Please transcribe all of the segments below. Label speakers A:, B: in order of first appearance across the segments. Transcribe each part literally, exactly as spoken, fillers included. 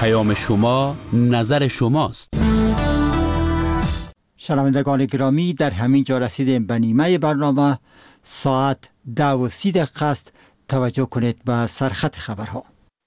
A: پیام شما نظر شماست.
B: شنوندگان گرامی، در همین جا رسیدیم به نیمه برنامه. ساعت ده و سی دقیقه است. توجه کنید به سرخط خبرها.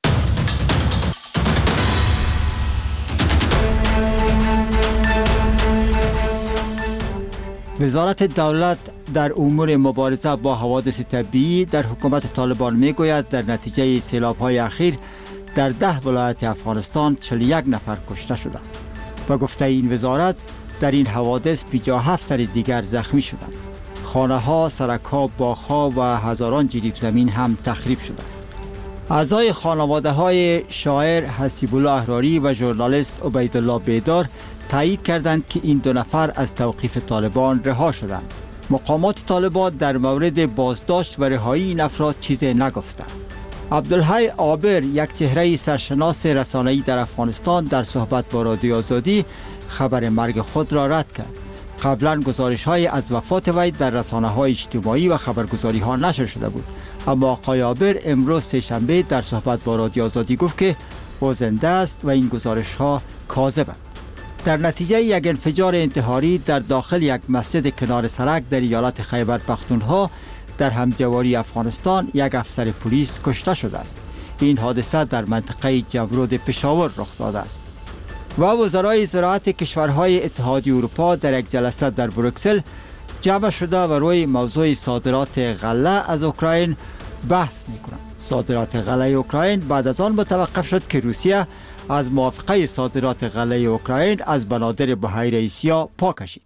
B: وزارت دولت در امور مبارزه با حوادث طبیعی در حکومت طالبان می گوید در نتیجه سیلاب‌های اخیر در ده ولایت افغانستان چهل و یک نفر کشته شدند. با گفته این وزارت در این حوادث بیجا هفت تن دیگر زخمی شدند. خانه‌ها، سرک‌ها، باغ‌ها و هزاران جریب زمین هم تخریب شده است. اعضای خانواده‌های شاعر حسیب الله احراری و ژورنالیست عبیدالله بیدار تایید کردند که این دو نفر از توقیف طالبان رها شدند. مقامات طالبان در مورد بازداشت و رهایی این افراد چیزی نگفتند. عبدالحی عابر، یک چهره سرشناس رسانه‌ای در افغانستان، در صحبت با رادیو آزادی خبر مرگ خود را رد کرد. قبلا گزارش‌های از وفات وی در رسانه‌های اجتماعی و خبرگزاری‌ها نشر شده بود، اما آقای عابر امروز سه‌شنبه در صحبت با رادیو آزادی گفت که او زنده است و این گزارش‌ها کاذبند. در نتیجه یک انفجار انتحاری در داخل یک مسجد کنار سرک در ایالت خیبر پختونخوا در همجواری افغانستان یک افسر پلیس کشته شده است. این حادثه در منطقه جمرود پشاور رخ داده است. و وزرای زراعت کشورهای اتحادیه اروپا در یک جلسه در بروکسل جمع شده و روی موضوع صادرات غله از اوکراین بحث می‌کنند. صادرات غله اوکراین بعد از آن متوقف شد که روسیه از موافقه صادرات غله اوکراین از بنادر بحیره ایسیا پا کشید.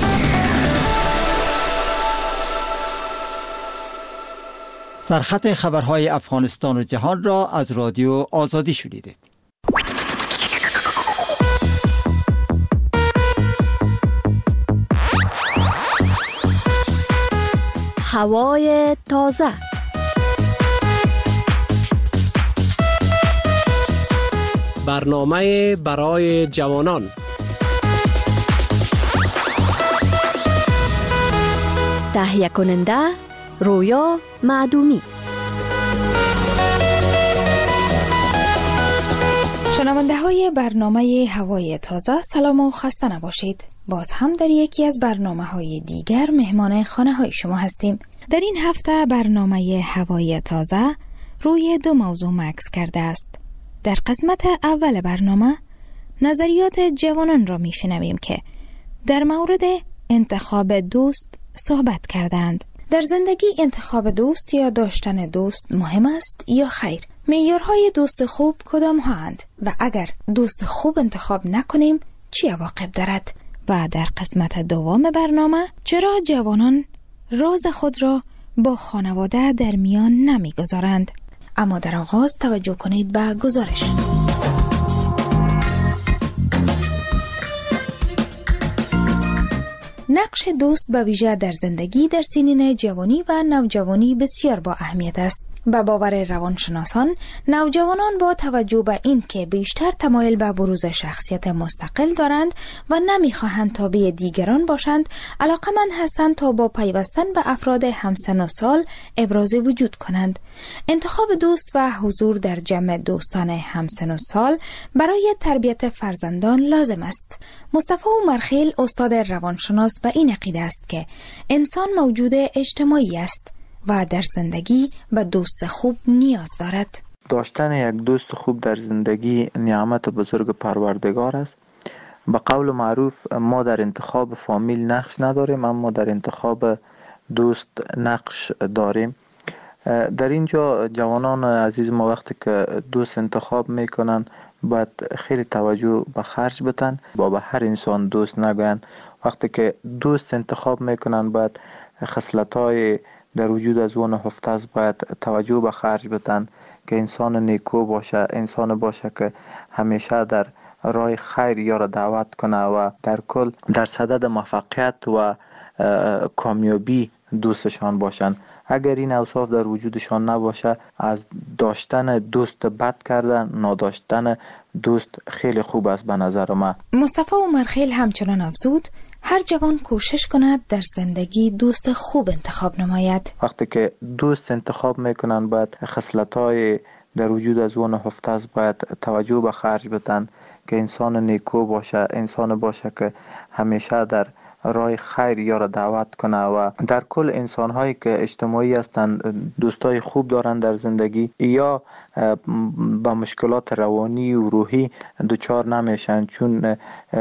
B: سرخط خبرهای افغانستان و جهان را از رادیو آزادی شنیدید.
C: هوای تازه.
D: برنامه برای جوانان.
C: تهیه کننده رویا معدومی.
E: شنونده های برنامه هوای تازه، سلام و خسته نباشید. باز هم در یکی از برنامه های دیگر مهمان خانه های شما هستیم. در این هفته برنامه هوای تازه روی دو موضوع مکس کرده است. در قسمت اول برنامه نظریات جوانان را می شنویم که در مورد انتخاب دوست صحبت کردند. در زندگی انتخاب دوست یا داشتن دوست مهم است یا خیر؟ معیارهای دوست خوب کدام هستند و اگر دوست خوب انتخاب نکنیم چه عواقب دارد؟ و در قسمت دوم برنامه چرا جوانان راز خود را با خانواده در میان نمیگذارند؟ اما در آغاز توجه کنید به گزارش. نقش دوست به ویژه در زندگی در سنین جوانی و نوجوانی بسیار با اهمیت است. به باور روانشناسان، نوجوانان با توجه به این که بیشتر تمایل به بروز شخصیت مستقل دارند و نمیخواهند تابع دیگران باشند، علاقمند هستند تا با پیوستن به افراد همسن و سال ابراز وجود کنند. انتخاب دوست و حضور در جمع دوستان همسن و سال برای تربیت فرزندان لازم است. مصطفی عمرخیل، استاد روانشناس، به این عقیده است که انسان موجود اجتماعی است و در زندگی به دوست خوب نیاز دارد.
F: داشتن یک دوست خوب در زندگی نعمت بزرگ پروردگار است. به قول معروف ما در انتخاب فامیل نقش نداریم، اما در انتخاب دوست نقش داریم. در اینجا جوانان عزیز ما وقتی که دوست انتخاب میکنن باید خیلی توجه به خرج بتن، با به هر انسان دوست نگوین. وقتی که دوست انتخاب میکنن باید خصلت‌های در وجود از اون هفته است، باید توجه به خرج بتن که انسان نیکو باشه، انسان باشه که همیشه در راه خیر یارا دعوت کنه و در کل در صدد موفقیت و کامیابی دوستشان باشن. اگر این اوصاف در وجودشان نباشه، از داشتن دوست بد کردن، نداشتن دوست خیلی خوب است به نظر من.
E: مصطفی عمرخیل همچنان افزود هر جوان کوشش کند در زندگی دوست خوب انتخاب نماید.
F: وقتی که دوست انتخاب میکنن باید خصلت‌های در وجود از او نهفته است باید توجه به خرج بدن که انسان نیکو باشه، انسان باشه که همیشه در راه خیر یا را دعوت کنه و در کل انسان هایی که اجتماعی هستند دوستای خوب دارن در زندگی یا با مشکلات روانی و روحی دچار نمیشن، چون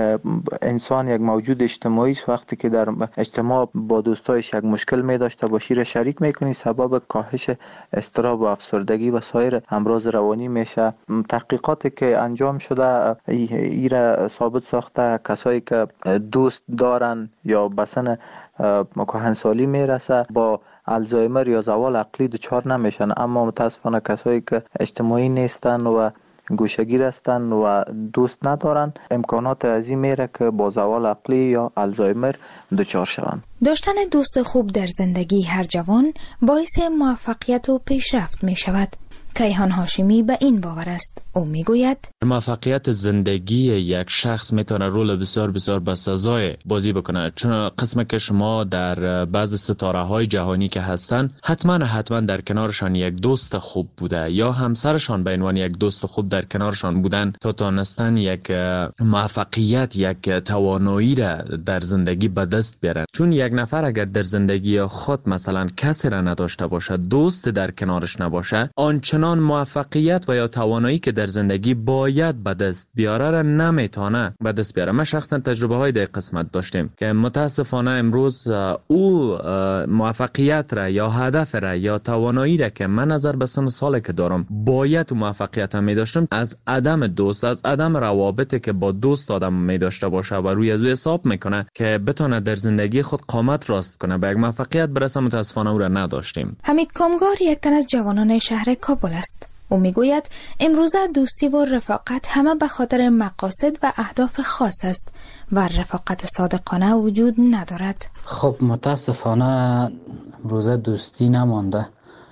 F: انسان یک موجود اجتماعی است. وقتی که در اجتماع با دوستایش یک مشکل می داشته باشی را شریک میکنی، سبب کاهش اضطراب و افسردگی و سایر امراض روانی میشه. تحقیقاتی که انجام شده ای را ثابت ساخته کسایی که دوست دارن یا به سن کهنسالی میرسه با الزایمر یا زوال عقلی دچار نمیشن، اما متاسفانه کسایی که اجتماعی نیستن و گوشه‌گیر هستن و دوست ندارن امکانات عظیم میره که با زوال عقلی یا الزایمر دچار شوند.
E: داشتن دوست خوب در زندگی هر جوان باعث موفقیت و پیشرفت می شود. کیهان هاشمی به این باور است. او میگوید
G: موفقیت زندگی یک شخص میتونه رول بسیار بسیار بسزای بازی بکنه، چون قسمه که شما در بعض ستاره های جهانی که هستن حتما حتما در کنارشان یک دوست خوب بوده یا همسرشان به عنوان یک دوست خوب در کنارشان بودن تا تونستن یک موفقیت، یک توانایی را در زندگی به دست بیارن. چون یک نفر اگر در زندگی خود مثلا کسی را نداشته باشه، دوست در کنارش نباشه، آنچنان موفقیت و یا توانایی که در زندگی باید به دست بیاره را نمیتونه به دست بیاره. ما شخصا تجربه های در قسمت داشتیم که متاسفانه امروز او موفقیت را یا هدف را یا توانایی را که من نظر به سن سال که دارم باید موفقیت می داشتم، از عدم دوست، از عدم روابطی که با دوست آدم می داشته باشه و روی از او حساب میکنه که بتونه در زندگی خود قامت راست کنه به یک موفقیت برسه، متاسفانه او را نداشتیم.
E: حمید کامگار یک تن از جوانان شهر کابل است. او میگوید امروزه دوستی و رفاقت همه به خاطر مقاصد و اهداف خاص است و رفاقت صادقانه وجود ندارد.
H: خب متاسفانه امروزه دوستی نمانده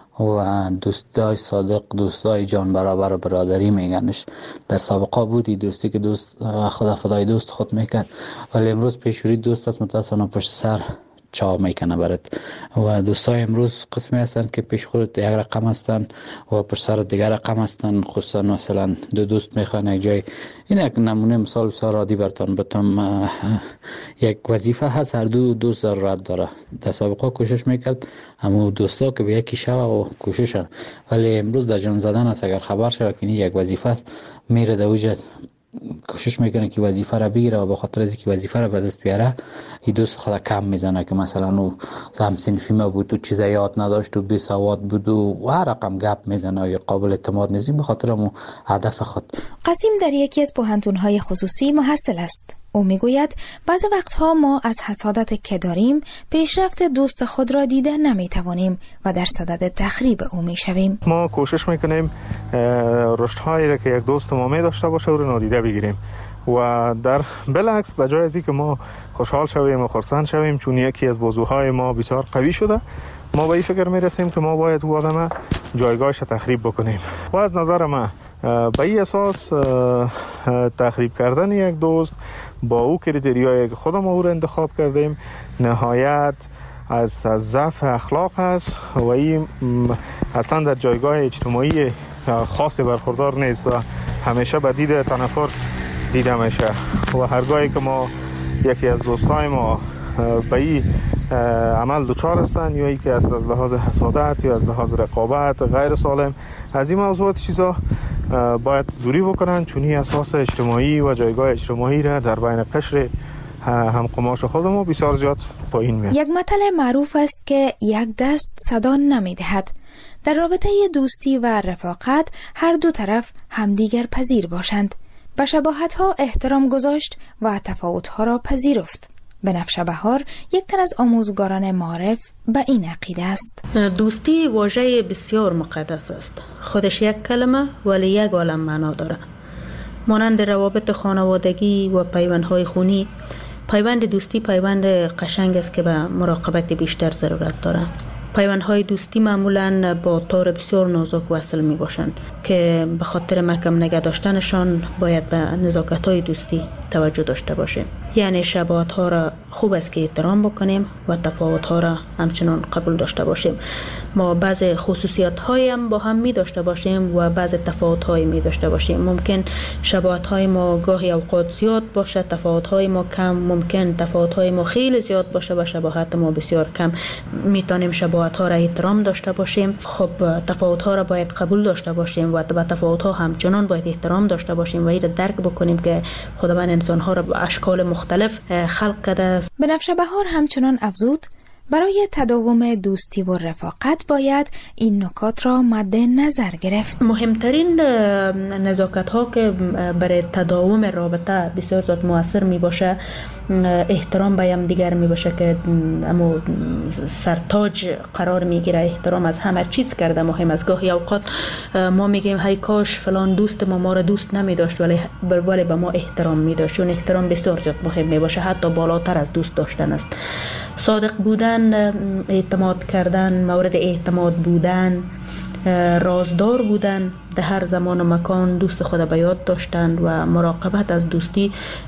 H: و دوستای صادق، دوستای جان برابر و برادری میگنش. در سابقه بودی دوستی که دوست خدا فدای دوست خود میکرد، ولی امروز پیشوری دوست است متاسفانه پشت سر چا میکنه برات. و دوستای امروز قسمی هستن که پیش خودت یک رقم هستن و پشت سر دیگر رقم هستن. خصوصا مثلا دو دوست میخوان یک جای، این یک نمونه مثال بسیار عادی براتون بتم. یک وظیفه هست، هر دو دوست ضرورت داره. در سابقه کوشش میکرد اما دوستا که به یکی شوه و کوششن، ولی امروز در جان زدن است. اگر خبر شود که یک وظیفه است میره در وجه کوشش میکنه که وظیفه را بگیره و به خاطر از اینکه وظیفه را به دست بیاره این دوست خود کم میزنه که مثلا او هم صنفی ما بود و چیزا یاد نداشت و بی سواد بود و هر رقم گپ میزنه یا قابل اعتماد نیست به خاطر مو هدف خود.
E: قاسم در یکی از پوهنتون‌های خصوصی محصل است. او میگوید بعضی وقتها ما از حسادت که داریم پیشرفت دوست خود را دیده نمیتوانیم و در صدد تخریب او میشویم.
I: ما کوشش میکنیم رشدهایی را که یک دوست ما می داشته باشه او را نادیده بگیریم و در بالعکس به جای از اینکه ما خوشحال شویم و خرسند شویم چون یکی از بازوهای ما بسیار قوی شده، ما به این فکر میرسیم که ما باید او آدم جایگاهش تخریب بکنیم. و از نظر من به این اساس تخریب کردن یک دوست با او کریتریایی که خودم او را انتخاب کردیم نهایت از از ضعف اخلاق است و این اصلا در جایگاه اجتماعی خاصی برخوردار نیست و همیشه به دید تنفر دیده میشه. و هرگاهی که ما یکی از دوستای ما به این عمل دچار هستن یا ای که از لحاظ حسادت یا از لحاظ رقابت غیر سالم، از این موضوعات چیزا باید دوری بکنن، چون این اساس اجتماعی و جایگاه اجتماعی را در بین قشر هم قماش خودمون بسیار زیاد پایین میاد.
E: یک متل معروف است که یک دست صدا نمیدهد. در رابطه دوستی و رفاقت هر دو طرف همدیگر پذیر باشند، به شباهت‌ها احترام گذاشت و تفاوت‌ها را پذیرفت. بنفشه بهار یک تن از آموزگاران معارف به این عقیده است.
J: دوستی واژه بسیار مقدس است. خودش یک کلمه ولی یک عالم معنا داره. مانند روابط خانوادگی و پیوندهای خونی، پیوند دوستی پیوند قشنگ است که به مراقبت بیشتر ضرورت داره. پیوندهای دوستی معمولاً با طور بسیار نازک وصل می باشند. که به خاطر محکم نگه داشتنشان باید به نزاکت‌های دوستی توجه داشته باشیم. یعنی شباهت‌ها را خوب است که احترام بکنیم و تفاوت‌ها را همچنان قبول داشته باشیم. ما بعض خصوصیت‌هایی هم با هم می داشته باشیم و بعض تفاوت‌هایی می داشته باشیم. ممکن شباهت‌های ما گاهی اوقات زیاد باشه، تفاوت‌های ما کم. ممکن تفاوت‌های ما خیلی زیاد باشه و شباهت ما بسیار کم. میتونیم شباهت‌ها را احترام داشته باشیم. خب تفاوت‌ها را باید قبول داشته باشیم و به تفاوت‌ها همچنان باید احترام داشته باشیم و این درک بکنیم که خداوند انسان‌ها را به اشکال مختلف خلق کرده است.
E: بنفشه بهار همچنان افزود برای تداوم دوستی و رفاقت باید این نکات را مد نظر گرفت.
J: مهمترین نزاکت ها که برای تداوم رابطه بسیار زیاد مؤثر می باشه احترام به هم دیگر می باشه که اما سرتاج قرار می گیره. احترام از همه چیز کرده مهم است. گاهی اوقات ما میگیم های کاش فلان دوست ما ما را دوست نمی داشت ولی ولی به ما احترام می داشت. چون احترام بسیار زیاد مهم می باشه، حتی بالاتر از دوست داشتن است. صادق بودن، اعتماد کردن، مورد اعتماد بودن، رازدار بودن، در هر زمان و مکان دوست خود به یاد داشتن و مراقبت از دوستی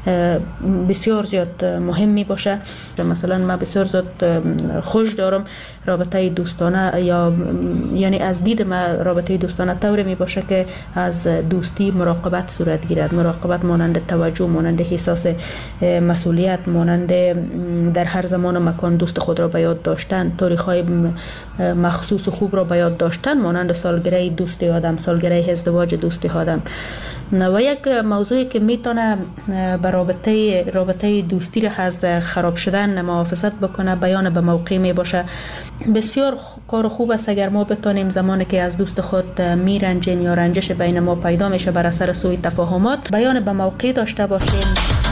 J: بسیار زیاد مهم می باشه. مثلا من بسیار زیاد خوش دارم رابطه دوستانه، یا یعنی از دید من رابطه دوستانه طوری می باشه که از دوستی مراقبت صورت گیرد. مراقبت مانند توجه، مانند احساس مسئولیت، مانند در هر زمان و مکان دوست خود را به یاد داشتن، تاریخ‌های مخصوص و خوب را به یاد داشتن، مانند سالگره دوست آدم، سالگره ازدواج دوست آدم. و یک موضوعی که میتونه به رابطه رابطه دوستی را از خراب شدن محافظت بکنه بیان به موقع می باشه. بسیار کار خوب است اگر ما بتونیم زمانی که از دوست خود میرنجیم یا رنجش بین ما پیدا میشه بر اثر سوء تفاهمات بیان به موقع داشته باشیم.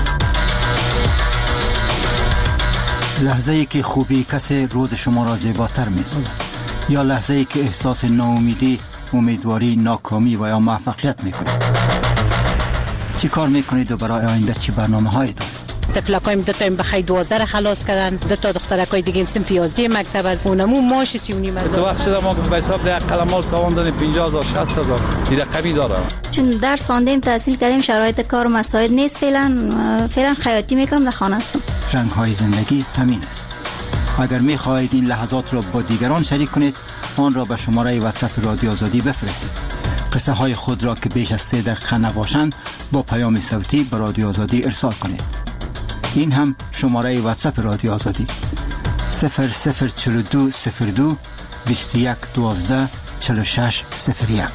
B: لحظه ای که خوبی کسی روز شما را زیباتر می‌سازد یا لحظه ای که احساس ناامیدی، امیدواری، ناکامی و یا موفقیت میکنید. چی کار میکنید و برای آینده چی برنامه هایی دارید؟
K: طفلکایم دو تا بخی دوازده را خلاص کردن، دو تا دخترکای دیگه هم صنف یازده مکتب از اونمو ماش سی و نیم هزار.
L: تو وقت شده ما به حساب ده قلمال تاوان دادیم پنجاه هزار شصت هزار دیگه کمی داره.
M: چون درس خواندیم تحصیل کردیم شرایط کار و مساعد نیست، فعلا فعلا خیاطی میکنم در خانه هستم.
B: رنگ های زندگی همین است. اگر میخواهید این لحظات را با دیگران شریک کنید آن را به شماره واتساپ رادیو آزادی بفرستید. قصه های خود را که بیش از سه دقیقه نباشند با پیام صوتی به رادیو آزادی ارسال کنید. این هم شماره واتساپ رادیو آزادی صفر صفر چهل و دو صفر دو بیست و یک دوازده چهل و شش صفر یک.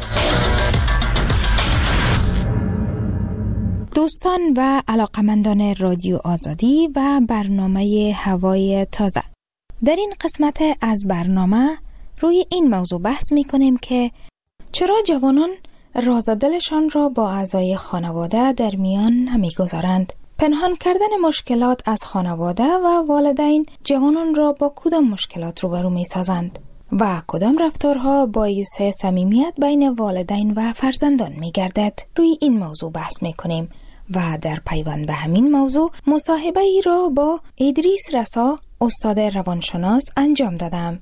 E: دوستان و علاقمندان رادیو آزادی و برنامه هوای تازه، در این قسمت از برنامه روی این موضوع بحث می کنیم که چرا جوانان راز دلشان را با اعضای خانواده در میان نمی گذارند. پنهان کردن مشکلات از خانواده و والدین جوانان را با کدام مشکلات روبرو می سازند و کدام رفتارها باعث صمیمیت بین والدین و فرزندان می گردد. روی این موضوع بحث می کنیم و در پیوند به همین موضوع مصاحبه ای را با ادریس رسا استاد روانشناس انجام دادم.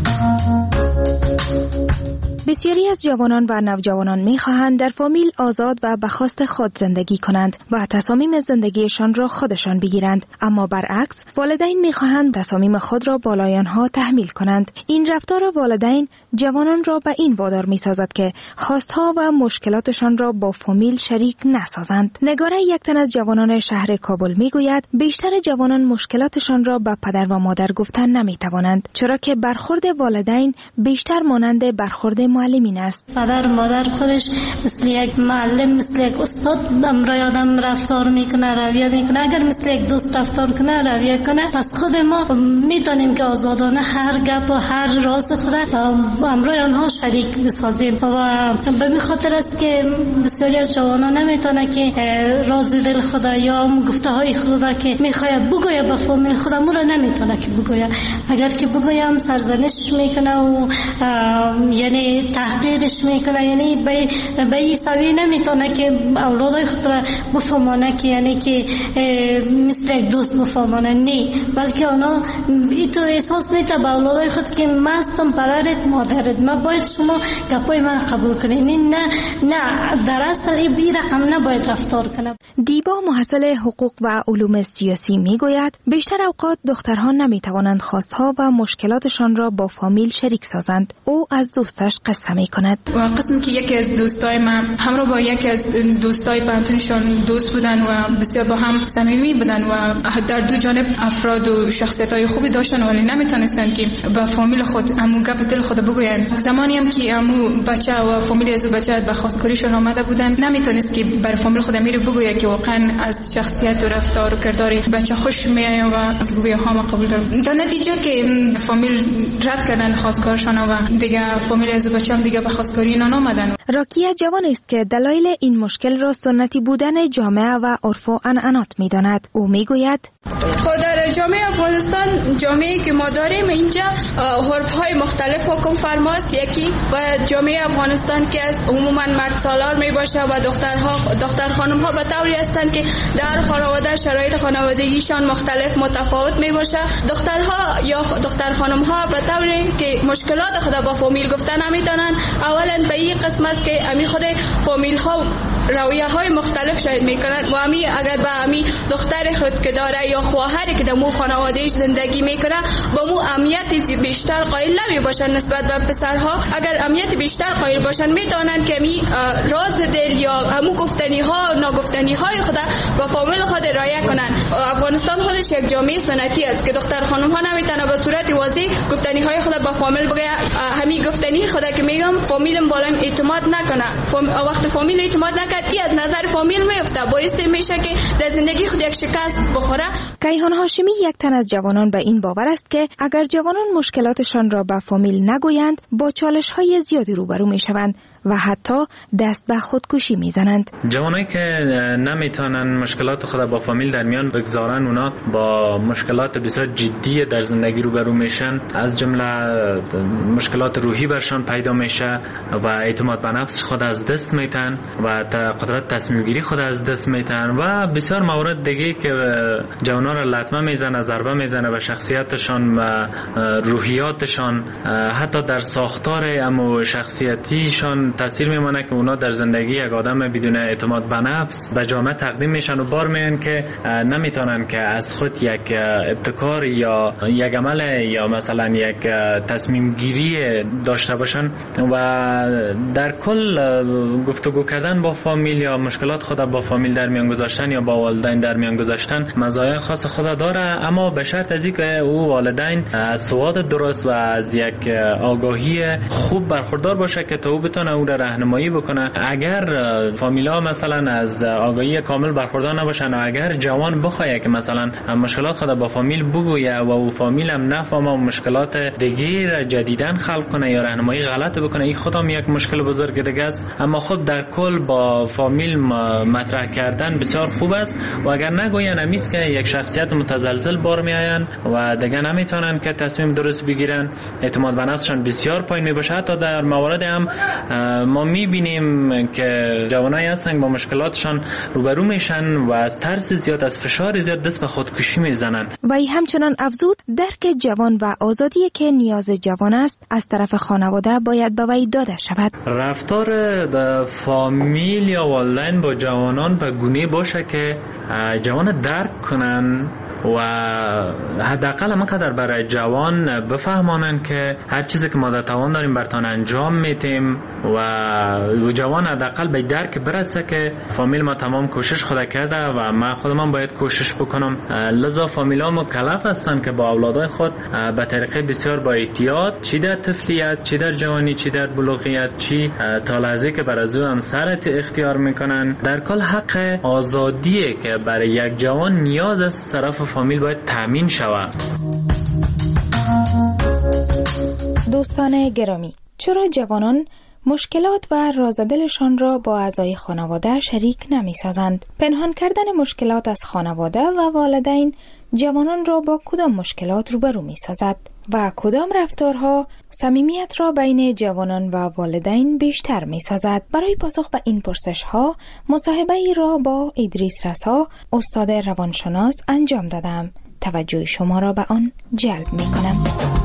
E: بسیاری از جوانان و نوجوانان می‌خواهند در فامیل آزاد و به خواست خود زندگی کنند و تصامیم زندگیشان را خودشان بگیرند، اما برعکس والدین می‌خواهند تصامیم خود را بالای آنها تحمیل کنند. این رفتار والدین جوانان را به این وادار می‌سازد که خواستها و مشکلاتشان را با فامیل شریک نسازند. نگاره یک تن از جوانان شهر کابل می‌گوید بیشتر جوانان مشکلاتشان را به پدر و مادر گفتن نمی‌توانند، چرا که برخورد والدین بیشتر مانند برخورد معلمین است.
N: پدر و مادر خودش مثل یک معلم، مثل یک استاد امرای آدم رفتار میکنه، رویه میکنه. اگر مثل یک دوست رفتار کنه، رویه کنه، پس خود ما میتونیم که آزادانه هر گپ و هر راز خود امرای آنها شریک بسازیم. و به این خاطر است که بسیاری از جوانان نمیتونه که راز دل خود یا گفته های خود که میخواد بگویه به فامیل خودمون را نمیتونه که بگویه. اگر که بگویم سرزنش میکنه و یعنی تحقیرش میکنه، یعنی به به این سوی نمیتونه که اولادای خود را بفهمانه که یعنی که مثل یک دوست بفهمانه، نه، بلکه اونا این تو احساس میته به اولادای خود که من هستم پدرت مادرت، من باید شما گپای من قبول کنید. نه نه در اصل این رقم نباید رفتار کنه.
E: دیبا محصل حقوق و علوم سیاسی میگوید بیشتر اوقات دخترها نمیتوانند خواستها و مشکلاتشان را با فامیل شریک سازند. او از دوستش قصه میکند.
O: و قسم که یکی از دوستای من همراه با یکی از دوستای پنتونشان دوست بودن و بسیار با هم صمیمی بودن و در دو جانب افراد و شخصیت‌های خوبی داشتن، ولی نمیتونستن که به فامیل خود امو گپ دل خود بگویند. زمانی هم که امو بچه و فامیل از بچه به خواستگاریشون آمده بودن، نمیتونست که بر فامیل خود امیر بگوید که واقعا از شخصیت و رفتار و کردار بچه خوش میآید و بگوید ها ما قبول دارم. در نتیجه که فامیل رد کردن خواستگارشان و دیگه فامیل از بچه هم دیگه به خواستگاری اینا نآمدن.
E: راکیه جوان است که دلایل این مشکل را سنتی بودن جامعه و عرف و عنعنات می‌داند. او میگوید
O: خود در جامعه افغانستان، جامعه‌ای که ما داریم اینجا عرف‌های مختلف حکم فرماست. یکی و جامعه افغانستان که از عموما مرد سالار میباشه و دخترها دختر خانم‌ها به طوری هستند که در خانواده شرایط خانوادگیشان مختلف متفاوت میباشه. دخترها یا دختر خانم‌ها به طوری که مشکلات خود با فامیل گفتن نمیتونن. اولا به این قسم است که امی خود فامیل‌ها رویه‌های مختلف شاید میکنن و امی اگر به امی دختر خود که داره یا خواهری که در مو خانوادهش زندگی میکنه با مو اهمیت بیشتر قائل نمی باشن نسبت به پسرها. اگر اهمیت بیشتر قائل باشن میتونن که می راز دل یا همو گفتنی ها و ناگفتنی های خود با فامیل خود رعایت کنن. افغانستان خودش یک جامعه سنتی است که دختر خانم ها نمیتونه به صورت واضح گفتنی های خود با فامیل بگه. همین گفتنی خود که میگم فامیلم بالا اعتماد نکنه. فام... وقت فامیل اعتماد نکرد این از نظر فامیل میفته، باعث میشه که در زندگی خود یک شکست بخوره.
E: کیهان هاشمی یک تن از جوانان به این باور است که اگر جوانان مشکلاتشان را به فامیل نگویند با چالش‌های زیادی روبرو می‌شوند و حتی دست به خودکشی میزنند.
G: جوانایی که نمیتونن مشکلات خود با فامیل در میان بگذارن، اونا با مشکلات بسیار جدی در زندگی روبرو میشن، از جمله مشکلات روحی برشان پیدا میشه و اعتماد به نفس خود از دست میتن و قدرت تصمیم گیری خود از دست میتن و بسیار موارد دیگه که جوانا را لطمه میزنه، ضربه میزنه به شخصیتشان و روحیاتشان، حتی در ساختار اما شخصیتیشان تاثیر میمونه که اونا در زندگی یک آدم بدون اعتماد به نفس به جامعه تقدیم میشن و بار میان که نمیتونن که از خود یک ابتکار یا یک عمل یا مثلا یک تصمیم گیری داشته باشن و در کل گفتگو کردن با فامیل یا مشکلات خود با فامیل در میان گذاشتن یا با والدین در میان گذاشتن مزایای خاص خود داره، اما به شرط از اینکه او والدین از سواد درست و از یک آگاهی خوب برخوردار باشه که تا او بتونه او را راهنمایی بکنه. اگر فامیلا مثلا از آگاهی کامل برخوردار نباشن و اگر جوان بخواد که مثلا مشکلات خود با فامیل بگویه و او فامیل هم نفهمه و مشکلات دیگه جدیدن خلق کنه یا راهنمایی غلط بکنه، این خودم یک مشکل بزرگ دیگه است. اما خود در کل با فامیل مطرح کردن بسیار خوب است و اگر نگوین همیست که یک شخصیت متزلزل بار میآین و دیگه نمیتونن که تصمیم درست بگیرن، اعتماد به نفسشان بسیار پایین میباشه. حتی در موارد هم ما میبینیم که جوانایی هستن با مشکلاتشان روبرو میشن و از ترس زیاد، از فشار زیاد دست به خودکشی میزنن.
E: و ای همچنان افزود درک جوان و آزادی که نیاز جوان است از طرف خانواده باید به وی داده شود.
G: رفتار فامیل یا والدین با جوانان به گونه باشه که جوان درک کنن و حداقل همقدر برای جوان بفهمانن که هر چیزی که ما در توان داریم برتان انجام میتیم و جوان حداقل به درک برسه که فامیل ما تمام کوشش خود کرده و من خودم باید کوشش بکنم. لذا فامیلا مکلف هستن که با اولادای خود به طریقه بسیار با احتیاط، چی در طفلیت، چی در جوانی، چی در بلوغیت، چی تا لحظه که بر از او همسرت اختیار میکنن، در کل حق آزادیه که برای یک جوان نیاز است طرف فامیل باید تامین شود.
E: دوستان گرامی، چرا جوانان مشکلات و رازدلشان را با اعضای خانواده شریک نمی سازند؟ پنهان کردن مشکلات از خانواده و والدین جوانان را با کدام مشکلات روبرو می سازد؟ و کدام رفتارها صمیمیت را بین جوانان و والدین بیشتر می سازد؟ برای پاسخ به این پرسش ها مصاحبه ای را با ادریس رسا، استاد روانشناس انجام دادم. توجه شما را به آن جلب می کنم.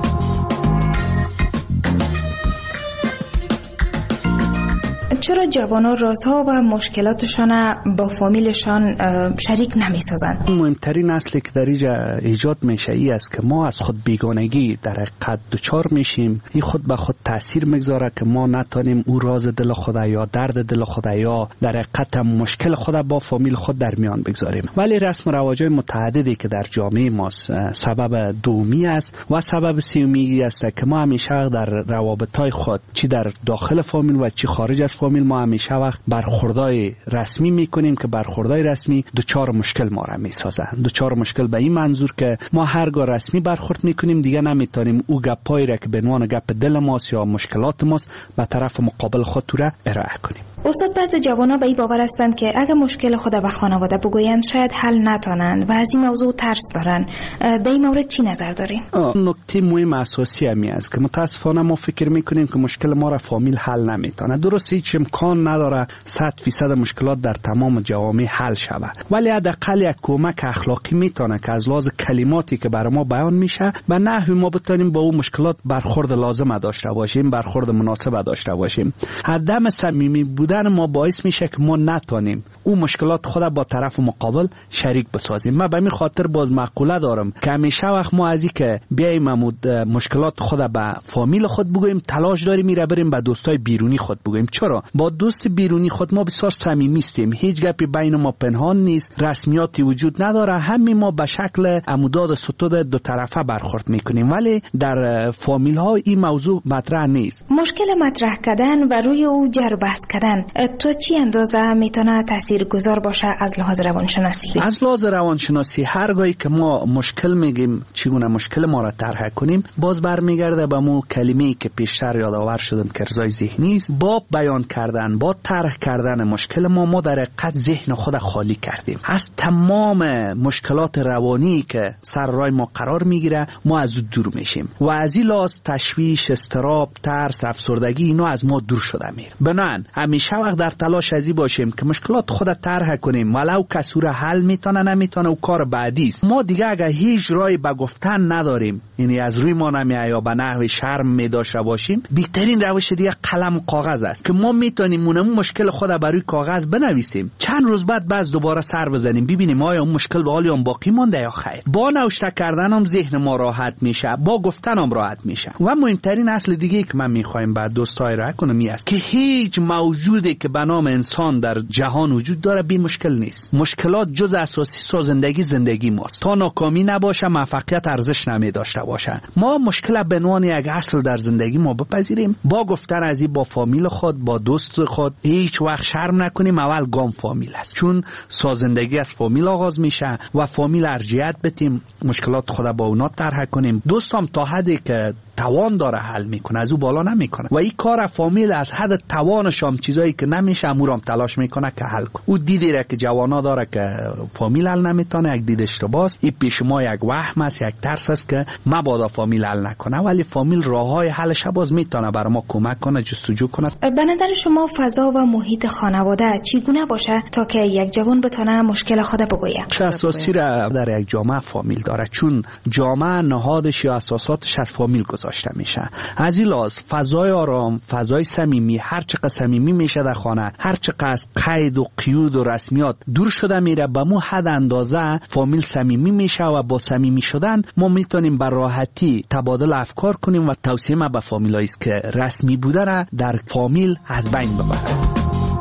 E: چرا جوانان رازها و مشکلاتشان با فامیلشان شریک نمی سازند؟
P: مهمترین اصلی که در اینجا ایجاد میشه ای است که ما از خود بیگانگی در حقیقت دچار میشیم. این خود به خود تاثیر میگذاره که ما نتونیم او راز دل خود یا درد دل خود یا در حقیقت مشکل خود با فامیل خود در میان بگذاریم. ولی رسم و رواج‌های متعددی که در جامعه ما سبب دومی است و سبب سومی است که ما همیشه در روابط‌های خود چی در داخل فامیل و چی خارج از فامیل ما همیشه وقت برخوردای رسمی میکنیم که برخوردای رسمی دوچار مشکل ما را میسازه. دوچار مشکل به این منظور که ما هرگاه رسمی برخورد میکنیم دیگه نمیتونیم او گپایی را که به عنوان گپ دل ماست یا مشکلات ماست به طرف مقابل خود را ارائه کنیم.
E: استاد، بعضی جوانا به این باور هستند که اگر مشکل خود به خانواده بگویند شاید حل نتونند و از این موضوع ترس دارن. در این مورد چی نظر دارین؟
P: نکته مهم اساسی همی است که متاسفانه ما فکر میکنیم که مشکل ما را فامیل حل نمیتونه. درست هیچ امکان نداره صد فیصد مشکلات در تمام جوامع حل شود، ولی حداقل یک کمک اخلاقی میتونه که از لحاظ کلماتی که برای ما بیان میشه به نحوی ما بتونیم با اون مشکلات برخورد لازم داشته باشیم، برخورد مناسب داشته باشیم. عدم صمیمی بودن ما باعث میشه که ما نتونیم اون مشکلات خود با طرف مقابل شریک بسازیم. من به این خاطر باز مقوله دارم که همیشه وقت ما از این که بیایم مشکلات خود به فامیل خود بگوییم تلاش داریم میره بریم به دوستای بیرونی خود بگوییم. چرا؟ با دوست بیرونی خود ما بسیار صمیمی هستیم، هیچ گپی بین ما پنهان نیست، رسمیاتی وجود نداره، همین ما به شکل عموداد ستود دو طرفه برخورد میکنیم. ولی در فامیل ها این موضوع مطرح نیست.
E: مشکل مطرح کردن و روی او جر بحث کردن تو چی اندازه میتونه تاثیرگذار باشه از لحاظ روانشناسی؟
P: از لحاظ روانشناسی هرگاهی که ما مشکل میگیم چگونه مشکل ما را طرح کنیم باز برمیگرده به مو کلمه‌ای که پیشتر یادآور شدم که ارضای ذهنی است. با بیان کردن، با طرح کردن مشکل ما ما در حقیقت ذهن خود خالی کردیم از تمام مشکلات روانی که سر راه ما قرار میگیره. ما از او دور میشیم و از این لحاظ تشویش، اضطراب، ترس، افسردگی اینا از ما دور شده میره. بنابراین همیشه وقت در تلاش ازی باشیم که مشکلات خود طرح کنیم، ولو کسور حل میتونه نمیتونه و کار بعدی است. ما دیگه اگه هیچ راهی به گفتن نداریم، یعنی از روی ما نمیاد یا به نحو شرم میداشته باشیم، بهترین روش دیگه قلم و کاغذ است که ما میتونیم اون مشکل خود بر روی کاغذ بنویسیم، چند روز بعد باز دوباره سر بزنیم ببینیم آیا اون مشکل به حال هم باقی مونده یا خیر. با نوشته کردن هم ذهن ما راحت میشه، با گفتن هم راحت میشه. و مهمترین اصل دیگه که من میخوایم بعد دوستای را کنم است که هیچ موجودی که به نام انسان در جهان وجود داره بی مشکل نیست. مشکلات جز اساسی سازندگی زندگی ماست. تا ناکامی نباشه موفقیت ارزش نمی داشته باشه. ما مشکل به عنوان یک اصل در زندگی ما بپذیریم، با گفتن از این با فامیل خود، با دوست خود هیچ وقت شرم نکنیم. اول گام فامیل است، چون سازندگی از فامیل آغاز میشه و فامیل ارجحیت بدیم، مشکلات خود با اونا طرح کنیم. دوستم تا حدی که توان داره حل میکنه، از او بالا نمیکنه و این کار فامیل از حد توانش هم چیزایی که نمیشه امورم تلاش میکنه که حل کنه. او دیدی را که جوانا داره که فامیل حل نمیتونه، یک دید اشتباهه. این پیش ما یک وهم است، یک ترس است که مبادا فامیل حل نکنه، ولی فامیل راههای حلش باز میتونه برای ما کمک کنه، جستجو کنه.
E: به نظر شما فضا و محیط خانواده چگونه باشه تا که یک جوان بتونه مشکل خود بگویه؟
P: چه اساسی را در یک جامعه فامیل داره، چون جامعه نهادش یا اساساتش از فامیل گذاشته میشه. از این لحاظ فضای آرام، فضای صمیمی، هر چقدر صمیمی میشه در خانه، هر چقدر قید و قیود و رسمیات دور شده میره، به مو حد اندازه فامیل صمیمی میشه و با صمیمی شدن ما میتونیم به راحتی تبادل افکار کنیم و توصیه ما به فامیلایی است که رسمی بودن در فامیل از بین ببرن.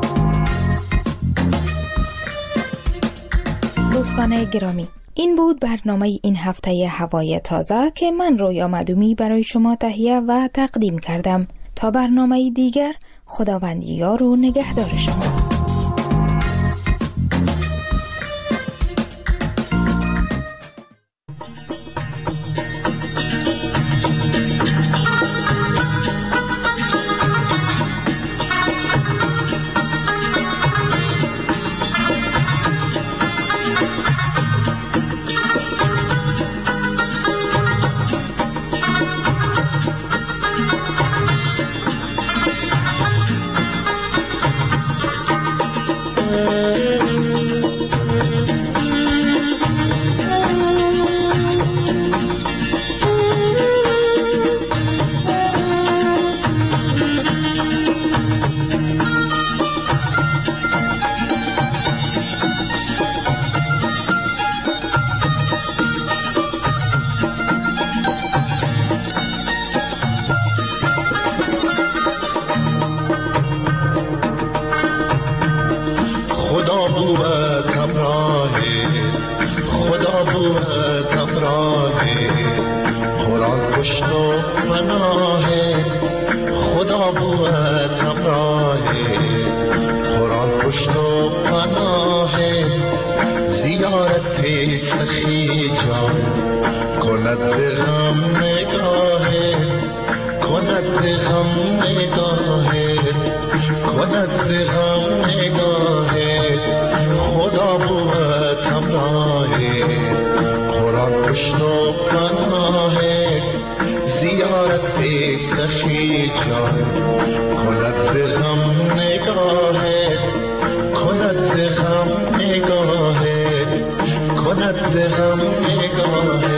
E: دوستان گرامی، این بود برنامه این هفته هوای تازه که من رویا مدومی برای شما تهیه و تقدیم کردم. تا برنامه دیگر، خداوند یار و نگهدار شما.
Q: بود همراه، خدا بود همراه، قرآن پشت و پناه، خدا بود همراه، قرآن پشت و پناه، زیارت سخی جان کند ز غم نگاه، کند ز غم نگاه، کند ز غم نگاه، خدا بود همراه، قرآن پشت و پناه، زیارت سخی جان کند ز غم نگاه، کند ز غم نگاه، کند ز غم نگاه.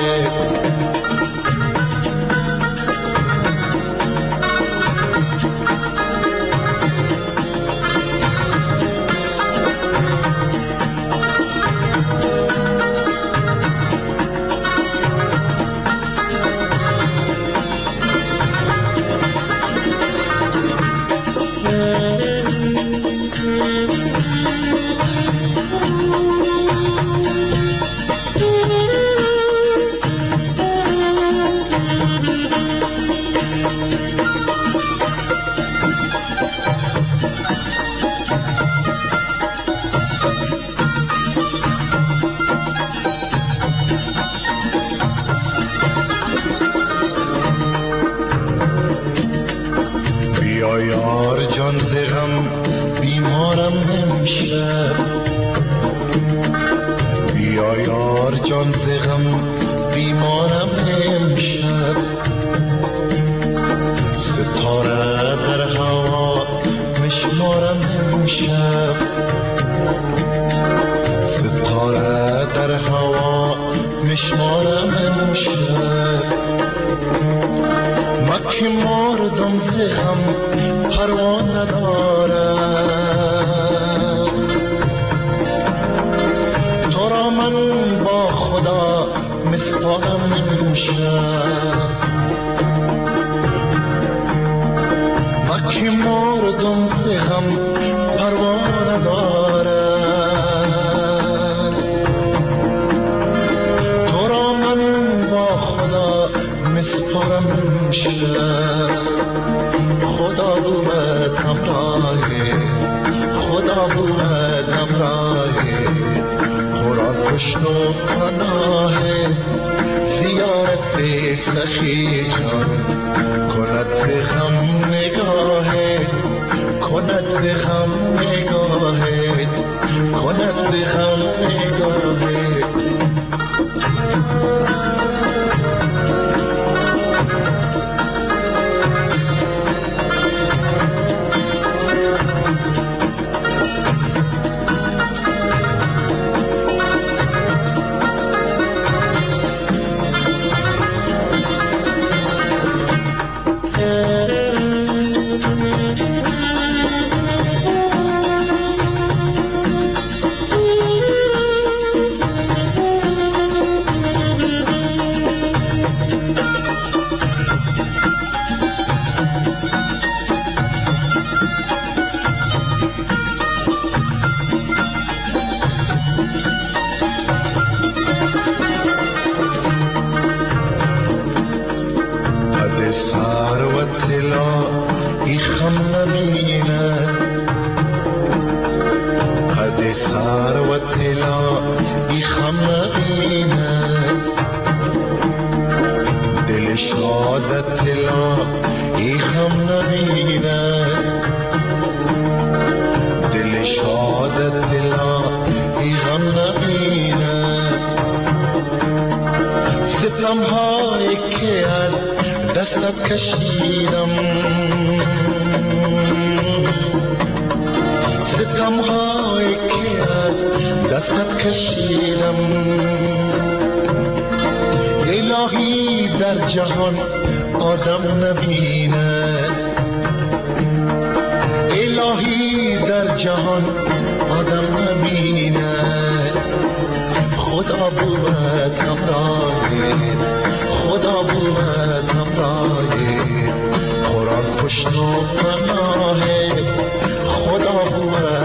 Q: پشت و پناه، خدا بود